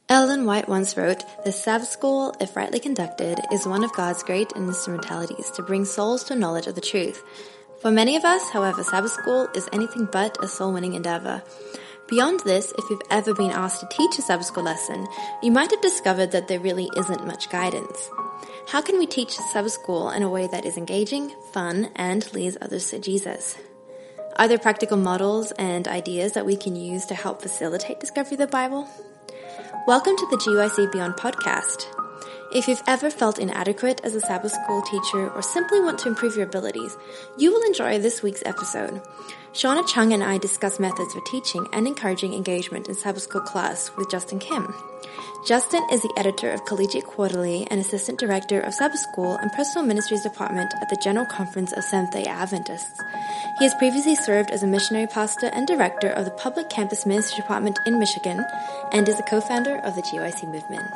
Ellen White once wrote, "The Sabbath school, if rightly conducted, is one of God's great instrumentalities to bring souls to knowledge of the truth. For many of us, however, Sabbath school is anything but a soul-winning endeavor. Beyond this, if you've ever been asked to teach a Sabbath school lesson, you might have discovered that there really isn't much guidance. How can we teach Sabbath school in a way that is engaging, fun, and leads others to Jesus? Are there practical models and ideas that we can use to help facilitate discovery of the Bible? Welcome to the GYC Beyond podcast. If you've ever felt inadequate as a Sabbath school teacher or simply want to improve your abilities, you will enjoy this week's episode. Shauna Chung and I discuss methods for teaching and encouraging engagement in Sabbath school class with Justin Kim. Justin is the editor of Collegiate Quarterly and assistant director of Sabbath School and Personal Ministries Department at the General Conference of Seventh-day Adventists. He has previously served as a missionary pastor and director of the Public Campus Ministry Department in Michigan and is a co-founder of the GYC movement.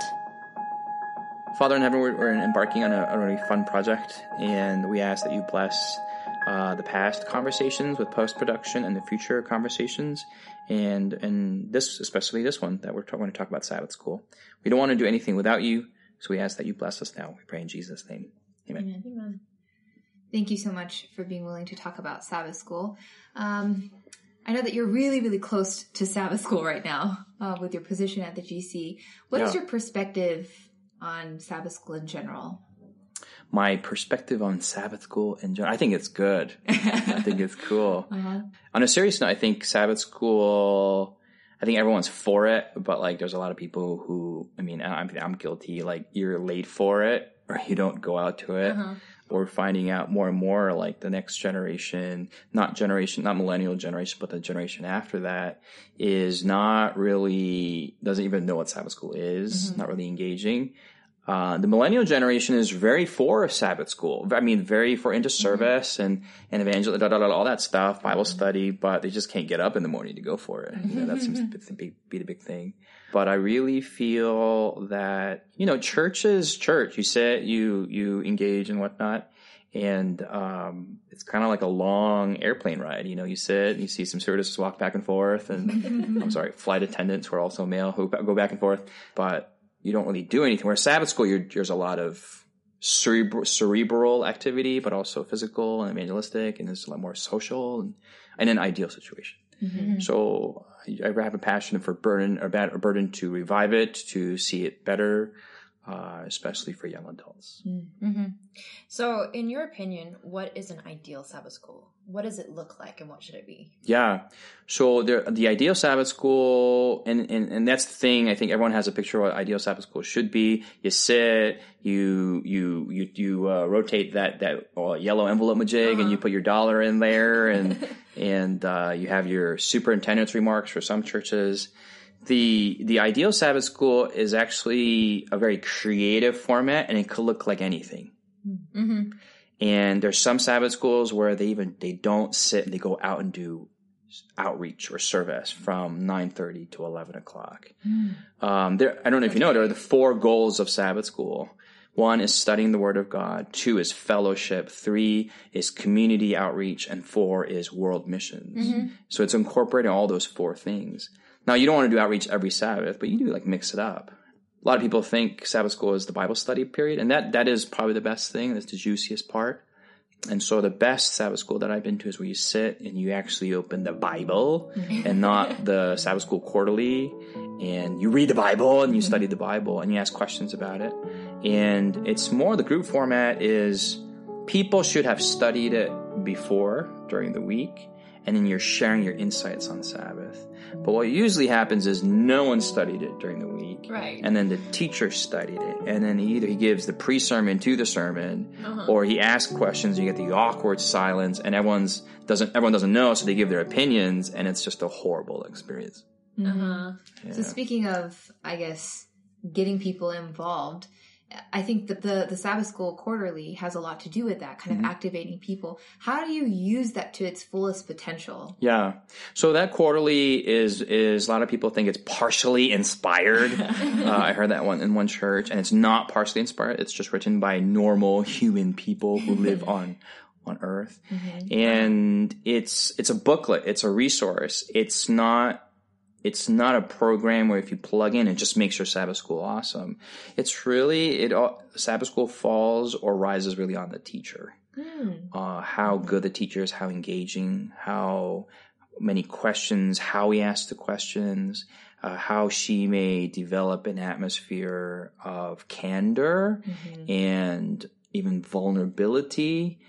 Father in heaven, we're embarking on a really fun project, and we ask that you bless the past conversations with post-production and the future conversations, and this, especially this one that we're going to talk about Sabbath school. We don't want to do anything without you, so we ask that you bless us now. We pray in Jesus' name. Amen. Amen. Thank you so much for being willing to talk about Sabbath school. I know that you're really, really close to Sabbath school right now with your position at the GC. What is your perspective on Sabbath school in general? My perspective on Sabbath school in general, I think it's good. I think it's cool. Uh-huh. On a serious note, I think Sabbath school, I think everyone's for it, but like there's a lot of people who, I'm guilty, like you're late for it or you don't go out to it. Uh-huh. Or finding out more and more like the next generation, not millennial generation, but the generation after that is not really, doesn't even know what Sabbath school is, not really engaging. The millennial generation is very for Sabbath school. Very for into service and evangelism, all that stuff, Bible study, but they just can't get up in the morning to go for it. That seems to be the big thing. But I really feel that, church is church. You sit, you engage and whatnot. And, it's kind of like a long airplane ride. You sit and you see some stewardesses walk back and forth and flight attendants who are also male who go back and forth, but you don't really do anything. Whereas Sabbath school, there's a lot of cerebral activity, but also physical and evangelistic, and there's a lot more social and an ideal situation. Mm-hmm. So I have a passion for burden to revive it, to see it better, especially for young adults. Mm-hmm. So in your opinion, what is an ideal Sabbath school? What does it look like and what should it be? Yeah. So the ideal Sabbath school, and that's the thing, I think everyone has a picture of what ideal Sabbath school should be. You sit, you rotate that yellow envelope majig and you put your dollar in there and you have your superintendent's remarks for some churches. The ideal Sabbath school is actually a very creative format, and it could look like anything. Mm-hmm. And there's some Sabbath schools where they don't sit and they go out and do outreach or service from 9:30 to 11 o'clock. Mm. I don't know if you know, there are the 4 goals of Sabbath school. 1 is studying the Word of God. 2 is fellowship. 3 is community outreach. And 4 is world missions. Mm-hmm. So it's incorporating all those 4 things. Now, you don't want to do outreach every Sabbath, but you do mix it up. A lot of people think Sabbath school is the Bible study period, and that is probably the best thing. That's the juiciest part. And so the best Sabbath school that I've been to is where you sit and you actually open the Bible and not the Sabbath school quarterly, and you read the Bible and you study the Bible and you ask questions about it. And it's more, the group format is people should have studied it before during the week, and then you're sharing your insights on Sabbath. But what usually happens is no one studied it during the week. Right. And then the teacher studied it. And then either he gives the pre-sermon to the sermon, or he asks questions, and you get the awkward silence, and everyone doesn't know, so they give their opinions, and it's just a horrible experience. Uh-huh. Yeah. So speaking of, I guess, getting people involved, I think that the Sabbath School Quarterly has a lot to do with that, kind of activating people. How do you use that to its fullest potential? Yeah. So that quarterly is a lot of people think it's partially inspired. I heard that one in one church, and it's not partially inspired. It's just written by normal human people who live on earth. Mm-hmm. And it's a booklet. It's a resource. It's not it's not a program where if you plug in, it just makes your Sabbath school awesome. It's really, Sabbath school falls or rises really on the teacher. How good the teacher is, how engaging, how many questions, how he asks the questions, how she may develop an atmosphere of candor and even vulnerability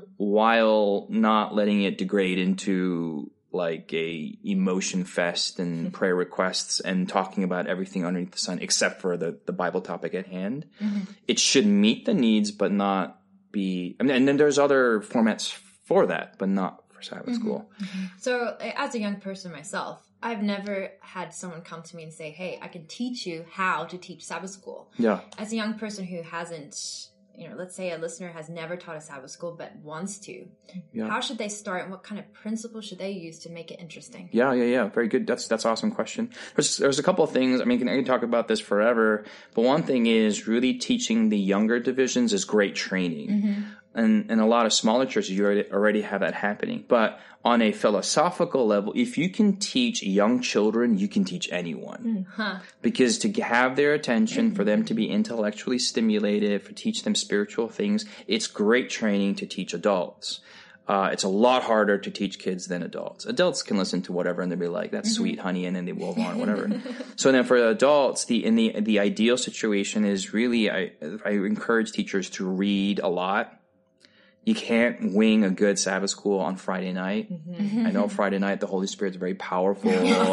while not letting it degrade into like a emotion fest and prayer requests and talking about everything underneath the sun except for the Bible topic at hand. It should meet the needs, but not be, and then there's other formats for that, but not for Sabbath school. So as a young person myself, I've never had someone come to me and say, hey, I can teach you how to teach Sabbath school. Yeah. As a young person who hasn't, let's say a listener has never taught a Sabbath school but wants to. Yeah. How should they start, and what kind of principles should they use to make it interesting? Yeah. Very good. That's an awesome question. There's a couple of things. I mean, I can talk about this forever, but one thing is really teaching the younger divisions is great training. And a lot of smaller churches, you already have that happening. But on a philosophical level, if you can teach young children, you can teach anyone. Because to have their attention, for them to be intellectually stimulated, to teach them spiritual things, it's great training to teach adults. It's a lot harder to teach kids than adults. Adults can listen to whatever and they'll be like, that's sweet, honey, and then they will on whatever. So then for adults, the ideal situation is really, I encourage teachers to read a lot. You can't wing a good Sabbath school on Friday night. I know Friday night the Holy Spirit's very powerful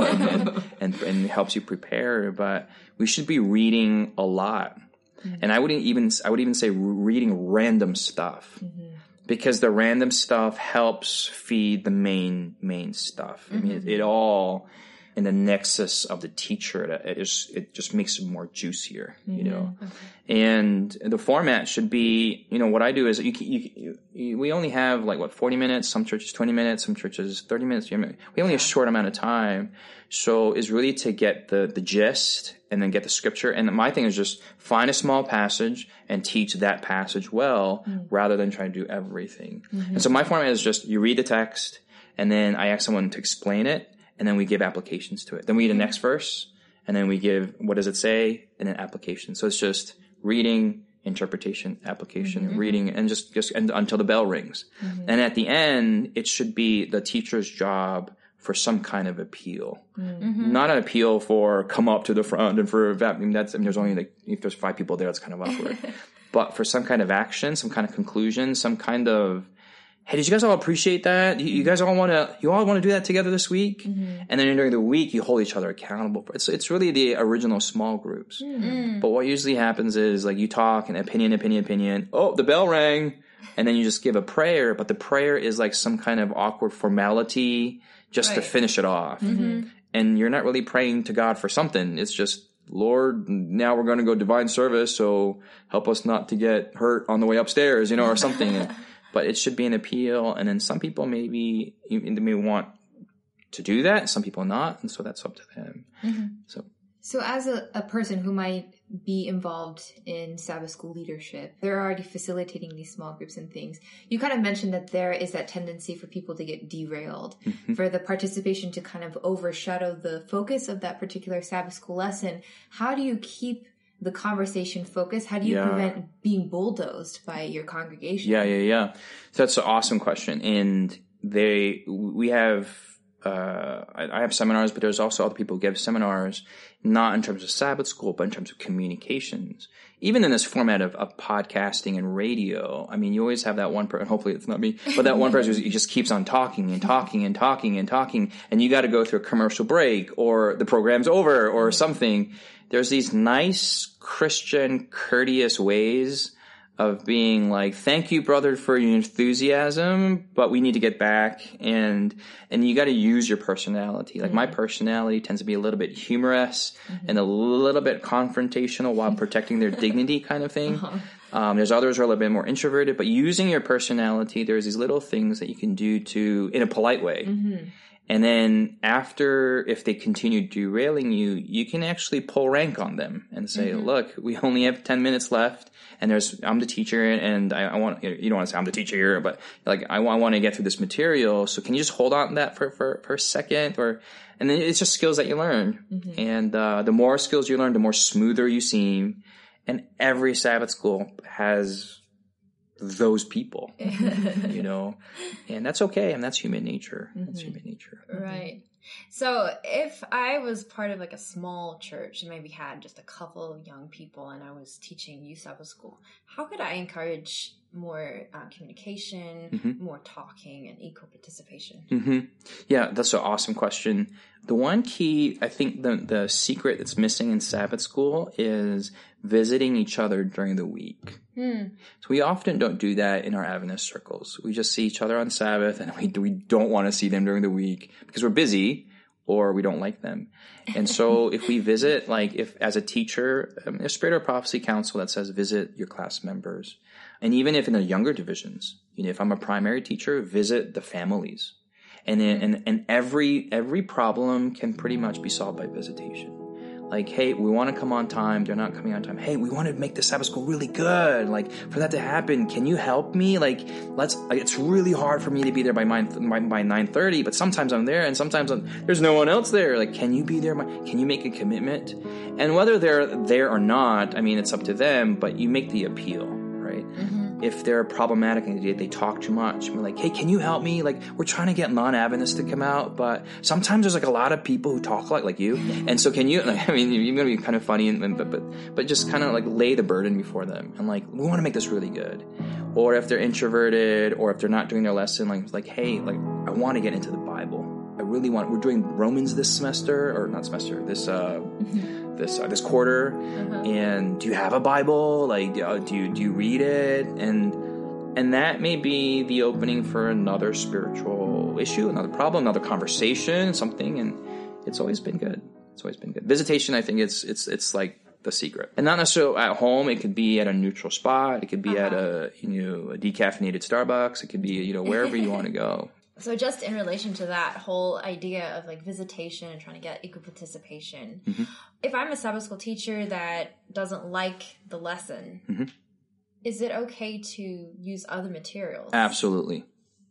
and helps you prepare, but we should be reading a lot. And I would even say reading random stuff. Because the random stuff helps feed the main stuff. I mean, it all in the nexus of the teacher. It just makes it more juicier, you know. And the format should be, what I do is we only have 40 minutes. Some churches 20 minutes. Some churches 30 minutes. We only have a short amount of time. So it's really to get the gist and then get the scripture. And my thing is just find a small passage and teach that passage well rather than trying to do everything. And so my format is just you read the text and then I ask someone to explain it and then we give applications to it. Then we read the next verse and then we give what does it say and then application. So it's just reading, interpretation, application, reading, and just until the bell rings. And at the end, it should be the teacher's job for some kind of appeal. Not an appeal for come up to the front and for that. There's only if there's 5 people there, it's kind of awkward. But for some kind of action, some kind of conclusion, some kind of, hey, did you guys all appreciate that? You guys all want to do that together this week? And then during the week, you hold each other accountable. It's really the original small groups. But what usually happens is you talk and opinion. Oh, the bell rang. And then you just give a prayer, but the prayer is some kind of awkward formality just to finish it off. And you're not really praying to God for something. It's just, Lord, now we're going to go divine service, so help us not to get hurt on the way upstairs, or something. But it should be an appeal. And then some people they may want to do that, some people not. And so that's up to them. So as a person who might be involved in Sabbath school leadership, they're already facilitating these small groups and things. You kind of mentioned that there is that tendency for people to get derailed, for the participation to kind of overshadow the focus of that particular Sabbath school lesson. How do you keep the conversation focused? How do you prevent being bulldozed by your congregation? Yeah. So that's an awesome question. And we have, I have seminars, but there's also other people who give seminars, not in terms of Sabbath school, but in terms of communications. Even in this format of podcasting and radio, I mean, you always have that one person, hopefully it's not me, but that one person who just keeps on talking, and you got to go through a commercial break, or the program's over, or something. There's these nice Christian, courteous ways of being thank you, brother, for your enthusiasm, but we need to get back, and you got to use your personality. My personality tends to be a little bit humorous and a little bit confrontational while protecting their dignity kind of thing. There's others who are a little bit more introverted, but using your personality, there's these little things that you can do in a polite way. And then after, if they continue derailing you, you can actually pull rank on them and say, look, we only have 10 minutes left, and I'm the teacher, and I want, you don't want to say I'm the teacher here, but like, I want to get through this material. So can you just hold on to that for a second? And then it's just skills that you learn. And the more skills you learn, the more smoother you seem. And every Sabbath school has those people, and that's okay. And that's human nature. That's human nature. Right. So if I was part of like a small church and maybe had just a couple of young people and I was teaching youth Sabbath school, how could I encourage more communication, more talking, and equal participation? Yeah, that's an awesome question. The one key, I think the secret that's missing in Sabbath school is visiting each other during the week. So we often don't do that in our Adventist circles. We just see each other on Sabbath, and we don't want to see them during the week because we're busy or we don't like them. And so if we visit, like if as a teacher, there's Spirit of Prophecy Council that says visit your class members. And even if in the younger divisions, if I'm a primary teacher, visit the families. And every problem can pretty much be solved by visitation. Like, hey, we want to come on time. They're not coming on time. Hey, we want to make the Sabbath school really good. Like, for that to happen, can you help me? Like, it's really hard for me to be there by 9:30, but sometimes I'm there and sometimes there's no one else there. Like, can you be there? Can you make a commitment? And whether they're there or not, I mean, it's up to them, but you make the appeal, right? If they're problematic and they talk too much, we're like, hey, can you help me? Like, we're trying to get non-Adventists to come out, but sometimes there's like a lot of people who talk like you. And so can you, I mean, you're going to be kind of funny, but just kind of like lay the burden before them. And like, we want to make this really good. Or if they're introverted or if they're not doing their lesson, like, hey, like, I want to get into the Bible. I really we're doing Romans this semester, or not semester, this quarter, and do you have a Bible? Like, do you read it? And that may be the opening for another spiritual issue, another problem, another conversation, something. And it's always been good. Visitation, I think it's like the secret, and not necessarily at home. It could be at a neutral spot. It could be at a decaffeinated Starbucks. It could be wherever you want to go. So just in relation to that whole idea of like visitation and trying to get equal participation, if I'm a Sabbath school teacher that doesn't like the lesson, is it okay to use other materials? Absolutely.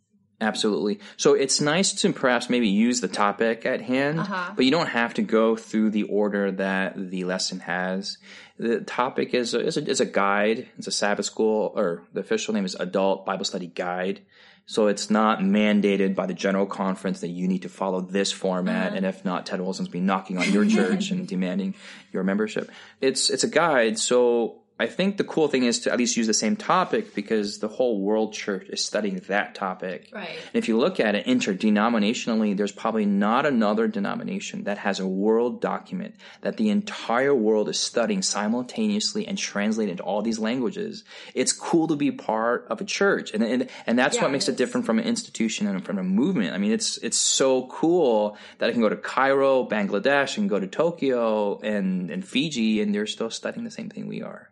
So it's nice to perhaps maybe use the topic at hand, but you don't have to go through the order that the lesson has. The topic is a guide. It's a Sabbath school, or the official name is Adult Bible Study Guide. So it's not mandated by the General Conference that you need to follow this format, and if not, Ted Olson's be knocking on your church and demanding your membership. It's a guide, so I think the cool thing is to at least use the same topic because the whole world church is studying that topic. Right. And if you look at it interdenominationally, there's probably not another denomination that has a world document that the entire world is studying simultaneously and translated into all these languages. It's cool to be part of a church. And that's what makes it different from an institution and from a movement. I mean, it's so cool that I can go to Cairo, Bangladesh, and go to Tokyo and Fiji, and they're still studying the same thing we are.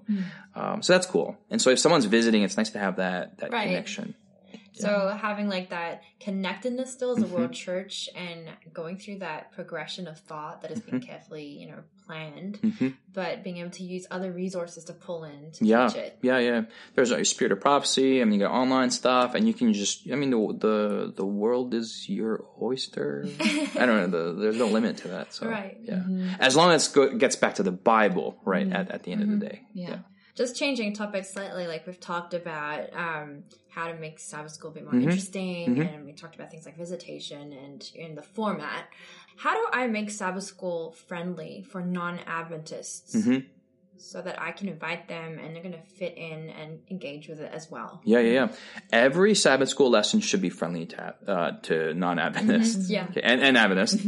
So that's cool. And so if someone's visiting, it's nice to have that connection. So having like that connectedness still as a world church and going through that progression of thought that has been carefully, planned, but being able to use other resources to pull in to teach it. Yeah. There's a Spirit of Prophecy. I mean, you got online stuff, and you can just, the world is your oyster. I don't know. There's no limit to that. So, right. Yeah. As long as it gets back to the Bible, right, at the end of the day. Yeah. Just changing topics slightly, like we've talked about how to make Sabbath school a bit more interesting, and we talked about things like visitation and in the format. How do I make Sabbath school friendly for non-Adventists so that I can invite them and they're going to fit in and engage with it as well? Yeah. Every Sabbath school lesson should be friendly to non-Adventists and Adventists.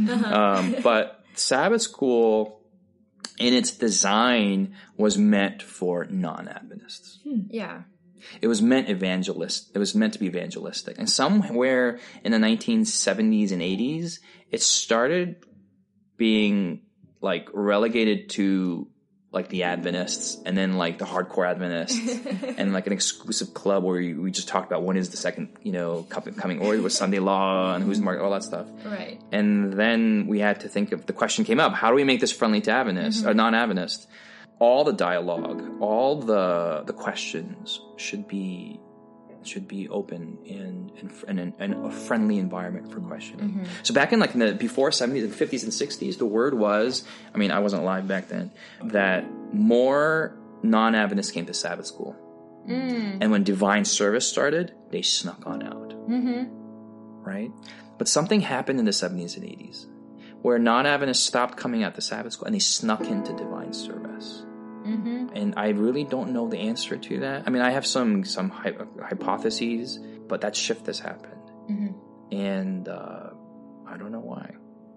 But Sabbath school, in its design, was meant for non-Adventists. Yeah. It was meant It was meant to be evangelistic. And somewhere in the 1970s and 80s, it started being like relegated to like the Adventists, and then like the hardcore Adventists, and like an exclusive club where we just talked about when is the second, coming, or it was Sunday Law and who's Mark, all that stuff. Right. And then we had to think of, the question came up, how do we make this friendly to Adventists or non-Adventists? All the dialogue, all the questions should be open and a friendly environment for questioning. So back in like before 70s and 50s and 60s, the word was, I mean, I wasn't alive back then, that more non-Adventists came to Sabbath school. And when divine service started, they snuck on out. Right? But something happened in the 70s and 80s where non-Adventists stopped coming out to Sabbath school and they snuck into divine service. And I really don't know the answer to that. I mean, I have some hypotheses, but that shift has happened. And I don't know why.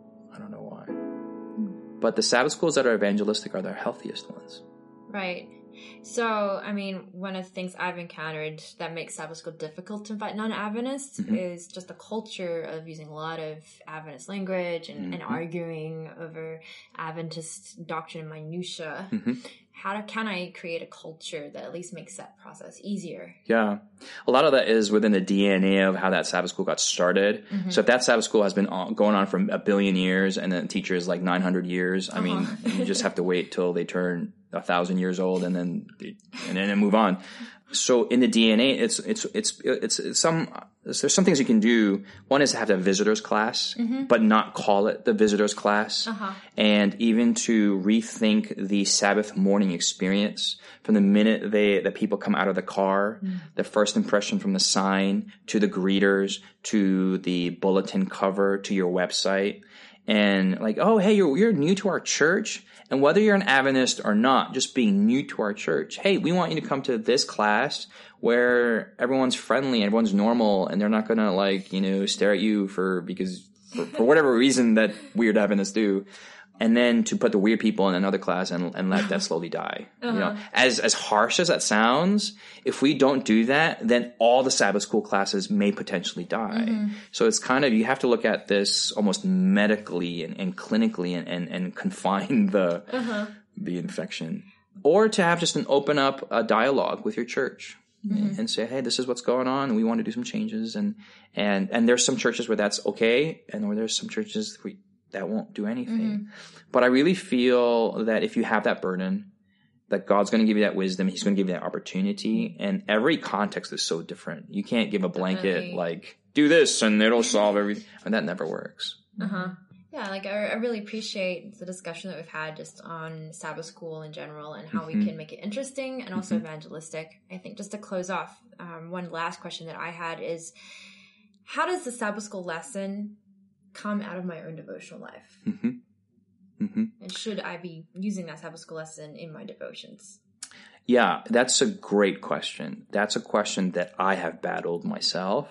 But the Sabbath schools that are evangelistic are the healthiest ones. Right. So, I mean, one of the things I've encountered that makes Sabbath school difficult to invite non-Adventists is just the culture of using a lot of Adventist language and arguing over Adventist doctrine and minutia. How can I create a culture that at least makes that process easier? Yeah. A lot of that is within the DNA of how that Sabbath school got started. So if that Sabbath school has been going on for 1 billion years and the teacher is like 900 years, I mean, you just have to wait till they turn 1,000 years old and then move on. So in the DNA, there's some things you can do. One is to have a visitors class, but not call it the visitors class. And even to rethink the Sabbath morning experience from the minute that people come out of the car, the first impression from the sign to the greeters, to the bulletin cover, to your website. And like, oh, hey, you're new to our church. And whether you're an Adventist or not, just being new to our church, hey, we want you to come to this class where everyone's friendly, everyone's normal, and they're not going to stare at you for whatever reason that weird Adventists do. And then to put the weird people in another class and let that slowly die. As harsh as that sounds, if we don't do that, then all the Sabbath school classes may potentially die. So it's kind of, you have to look at this almost medically and clinically and confine the infection. Or to have just an open up dialogue with your church. And say, hey, this is what's going on, and we want to do some changes. And there's some churches where that's okay, or there's some churches that won't do anything. But I really feel that if you have that burden, that God's going to give you that wisdom, He's going to give you that opportunity, and every context is so different. You can't give a blanket like, do this and it'll solve everything, and that never works. Yeah, like I really appreciate the discussion that we've had just on Sabbath school in general and how we can make it interesting and also evangelistic. I think just to close off, one last question that I had is, how does the Sabbath school lesson come out of my own devotional life? And should I be using that Sabbath school lesson in my devotions? Yeah, that's a great question. That's a question that I have battled myself.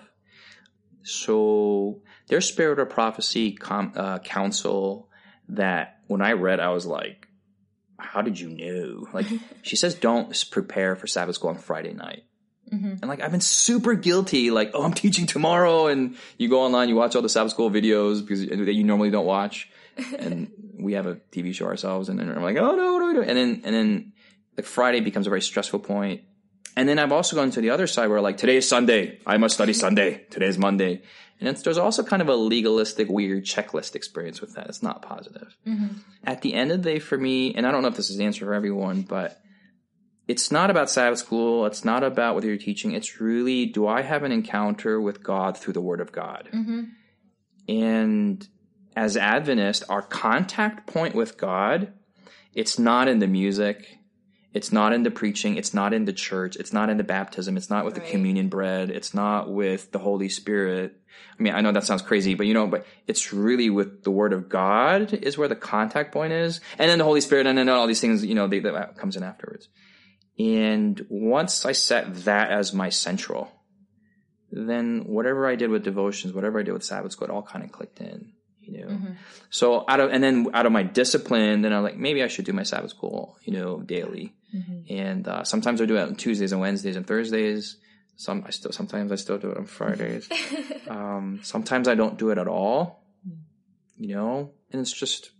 So there's Spirit of Prophecy counsel that when I read, I was like, how did you know? Like, she says, don't prepare for Sabbath school on Friday night. And like, I've been super guilty. Like, oh, I'm teaching tomorrow. And you go online, you watch all the Sabbath school videos that you normally don't watch. And we have a TV show ourselves. And then I'm like, oh no, what do we do? And then like Friday becomes a very stressful point. And then I've also gone to the other side where like, today is Sunday. I must study Sunday. Today is Monday. And there's also kind of a legalistic, weird checklist experience with that. It's not positive. At the end of the day for me, and I don't know if this is the answer for everyone, but it's not about Sabbath school. It's not about whether you're teaching. It's really, do I have an encounter with God through the Word of God? And as Adventists, our contact point with God, it's not in the music. It's not in the preaching. It's not in the church. It's not in the baptism. It's not with the communion bread. It's not with the Holy Spirit. I mean, I know that sounds crazy, but but it's really with the Word of God is where the contact point is. And then the Holy Spirit, and then all these things, that comes in afterwards. And once I set that as my central, then whatever I did with devotions, whatever I did with Sabbath school, it all kind of clicked in, So out of my discipline, then I'm like, maybe I should do my Sabbath school, daily. And sometimes I do it on Tuesdays and Wednesdays and Thursdays. Sometimes I still do it on Fridays. Sometimes I don't do it at all, and it's just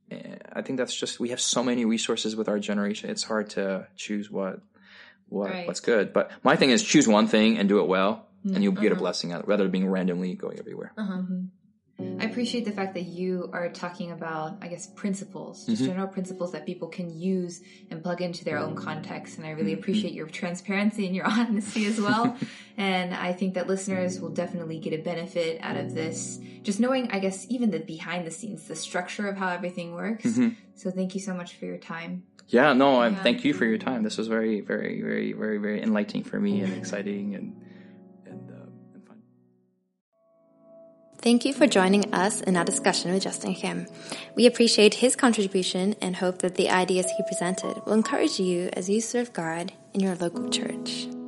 I think that's just, we have so many resources with our generation. It's hard to choose what's good. But my thing is choose one thing and do it well, and you'll get a blessing out of it, rather than being randomly going everywhere. I appreciate the fact that you are talking about, I guess, principles, just general principles that people can use and plug into their own context. And I really appreciate your transparency and your honesty as well. And I think that listeners will definitely get a benefit out of this, just knowing, I guess, even the behind the scenes, the structure of how everything works. So thank you so much for your time. Yeah, no, thank you for your time. This was very, very, very, very, very enlightening for me and exciting and fun. Thank you for joining us in our discussion with Justin Kim. We appreciate his contribution and hope that the ideas he presented will encourage you as you serve God in your local church.